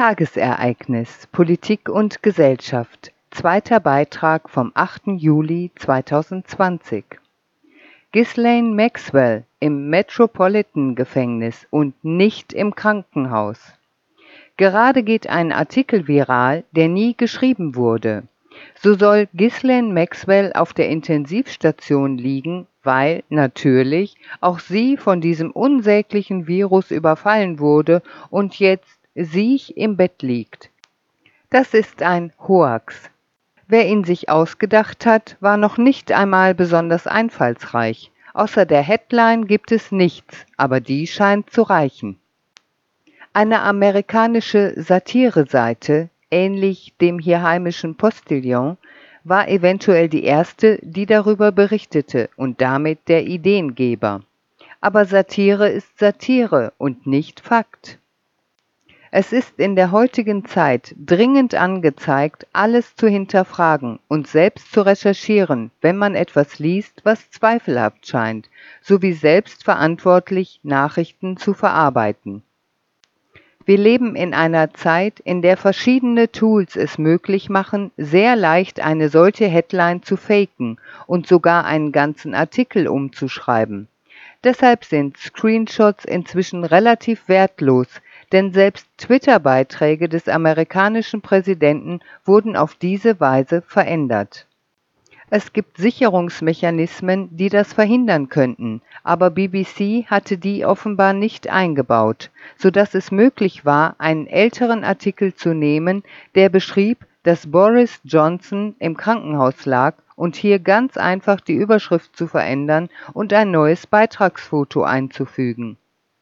Tagesereignis Politik und Gesellschaft. Zweiter Beitrag vom 8. Juli 2020. Ghislaine Maxwell im Metropolitan-Gefängnis und nicht im Krankenhaus. Gerade geht ein Artikel viral, der nie geschrieben wurde. So soll Ghislaine Maxwell auf der Intensivstation liegen, weil, natürlich, auch sie von diesem unsäglichen Virus überfallen wurde und jetzt siech im Bett liegt. Das ist ein Hoax. Wer ihn sich ausgedacht hat, war noch nicht einmal besonders einfallsreich. Außer der Headline gibt es nichts, aber die scheint zu reichen. Eine amerikanische Satireseite, ähnlich dem hier heimischen Postillon, war eventuell die erste, die darüber berichtete und damit der Ideengeber. Aber Satire ist Satire und nicht Fakt. Es ist in der heutigen Zeit dringend angezeigt, alles zu hinterfragen und selbst zu recherchieren, wenn man etwas liest, was zweifelhaft scheint, sowie selbstverantwortlich Nachrichten zu verarbeiten. Wir leben in einer Zeit, in der verschiedene Tools es möglich machen, sehr leicht eine solche Headline zu faken und sogar einen ganzen Artikel umzuschreiben. Deshalb sind Screenshots inzwischen relativ wertlos, denn selbst Twitter-Beiträge des amerikanischen Präsidenten wurden auf diese Weise verändert. Es gibt Sicherungsmechanismen, die das verhindern könnten, aber BBC hatte die offenbar nicht eingebaut, sodass es möglich war, einen älteren Artikel zu nehmen, der beschrieb, dass Boris Johnson im Krankenhaus lag, und hier ganz einfach die Überschrift zu verändern und ein neues Beitragsfoto einzufügen.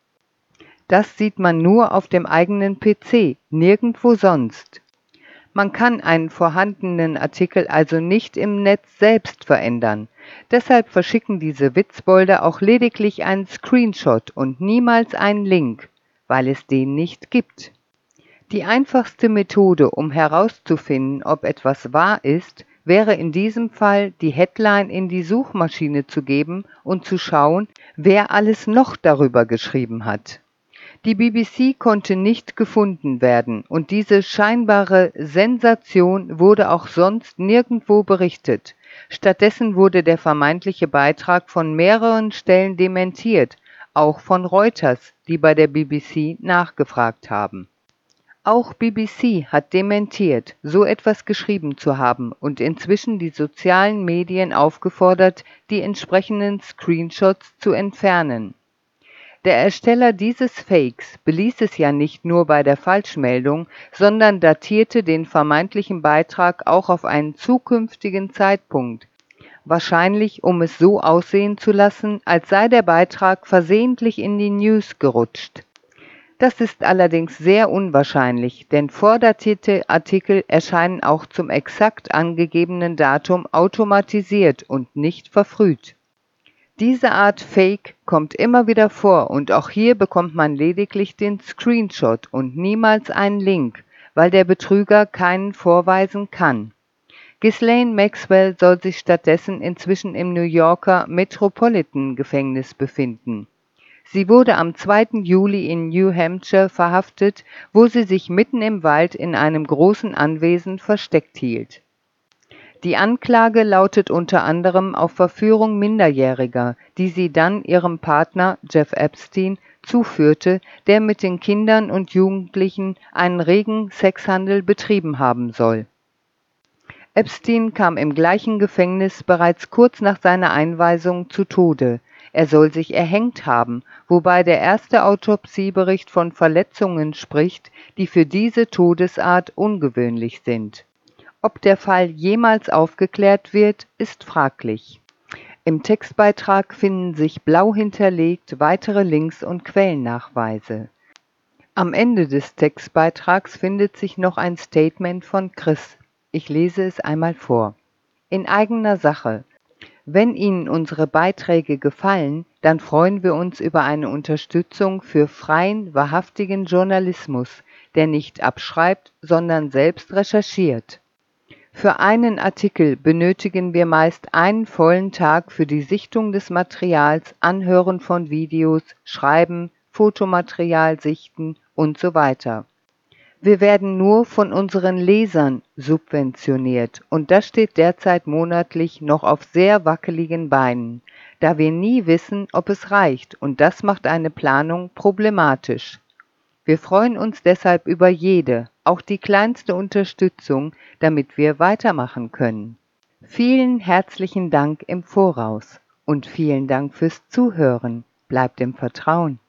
Das sieht man nur auf dem eigenen PC, nirgendwo sonst. Man kann einen vorhandenen Artikel also nicht im Netz selbst verändern. Deshalb verschicken diese Witzbolde auch lediglich einen Screenshot und niemals einen Link, weil es den nicht gibt. Die einfachste Methode, um herauszufinden, ob etwas wahr ist, wäre in diesem Fall, die Headline in die Suchmaschine zu geben und zu schauen, wer alles noch darüber geschrieben hat. Die BBC konnte nicht gefunden werden und diese scheinbare Sensation wurde auch sonst nirgendwo berichtet. Stattdessen wurde der vermeintliche Beitrag von mehreren Stellen dementiert, auch von Reuters, die bei der BBC nachgefragt haben. Auch BBC hat dementiert, so etwas geschrieben zu haben und inzwischen die sozialen Medien aufgefordert, die entsprechenden Screenshots zu entfernen. Der Ersteller dieses Fakes beließ es ja nicht nur bei der Falschmeldung, sondern datierte den vermeintlichen Beitrag auch auf einen zukünftigen Zeitpunkt, wahrscheinlich um es so aussehen zu lassen, als sei der Beitrag versehentlich in die News gerutscht. Das ist allerdings sehr unwahrscheinlich, denn vordatierte Artikel erscheinen auch zum exakt angegebenen Datum automatisiert und nicht verfrüht. Diese Art Fake kommt immer wieder vor und auch hier bekommt man lediglich den Screenshot und niemals einen Link, weil der Betrüger keinen vorweisen kann. Ghislaine Maxwell soll sich stattdessen inzwischen im New Yorker Metropolitan-Gefängnis befinden. Sie wurde am 2. Juli in New Hampshire verhaftet, wo sie sich mitten im Wald in einem großen Anwesen versteckt hielt. Die Anklage lautet unter anderem auf Verführung Minderjähriger, die sie dann ihrem Partner Jeff Epstein zuführte, der mit den Kindern und Jugendlichen einen regen Sexhandel betrieben haben soll. Epstein kam im gleichen Gefängnis bereits kurz nach seiner Einweisung zu Tode. Er soll sich erhängt haben, wobei der erste Autopsiebericht von Verletzungen spricht, die für diese Todesart ungewöhnlich sind. Ob der Fall jemals aufgeklärt wird, ist fraglich. Im Textbeitrag finden sich blau hinterlegt weitere Links und Quellennachweise. Am Ende des Textbeitrags findet sich noch ein Statement von Chris. Ich lese es einmal vor. In eigener Sache. Wenn Ihnen unsere Beiträge gefallen, dann freuen wir uns über eine Unterstützung für freien, wahrhaftigen Journalismus, der nicht abschreibt, sondern selbst recherchiert. Für einen Artikel benötigen wir meist einen vollen Tag für die Sichtung des Materials, Anhören von Videos, Schreiben, Fotomaterial sichten und so weiter. Wir werden nur von unseren Lesern subventioniert und das steht derzeit monatlich noch auf sehr wackeligen Beinen, da wir nie wissen, ob es reicht, und das macht eine Planung problematisch. Wir freuen uns deshalb über jede, auch die kleinste Unterstützung, damit wir weitermachen können. Vielen herzlichen Dank im Voraus und vielen Dank fürs Zuhören. Bleibt im Vertrauen.